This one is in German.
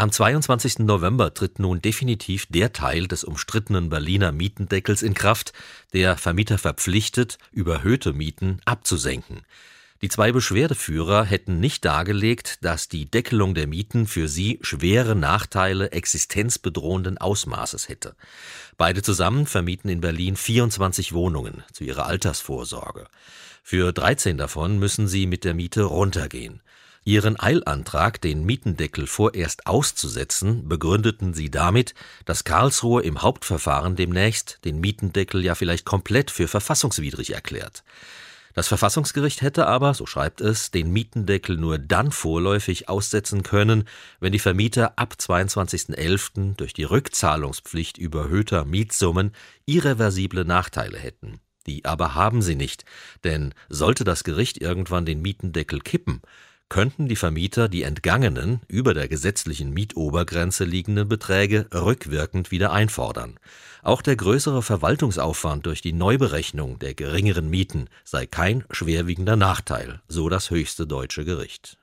Am 22. November tritt nun definitiv der Teil des umstrittenen Berliner Mietendeckels in Kraft, der Vermieter verpflichtet, überhöhte Mieten abzusenken. Die zwei Beschwerdeführer hätten nicht dargelegt, dass die Deckelung der Mieten für sie schwere Nachteile existenzbedrohenden Ausmaßes hätte. Beide zusammen vermieten in Berlin 24 Wohnungen zu ihrer Altersvorsorge. Für 13 davon müssen sie mit der Miete runtergehen. Ihren Eilantrag, den Mietendeckel vorerst auszusetzen, begründeten sie damit, dass Karlsruhe im Hauptverfahren demnächst den Mietendeckel ja vielleicht komplett für verfassungswidrig erklärt. Das Verfassungsgericht hätte aber, so schreibt es, den Mietendeckel nur dann vorläufig aussetzen können, wenn die Vermieter ab 22.11. durch die Rückzahlungspflicht überhöhter Mietsummen irreversible Nachteile hätten. Die aber haben sie nicht, denn sollte das Gericht irgendwann den Mietendeckel kippen, könnten die Vermieter die entgangenen, über der gesetzlichen Mietobergrenze liegenden Beträge rückwirkend wieder einfordern. Auch der größere Verwaltungsaufwand durch die Neuberechnung der geringeren Mieten sei kein schwerwiegender Nachteil, so das höchste deutsche Gericht.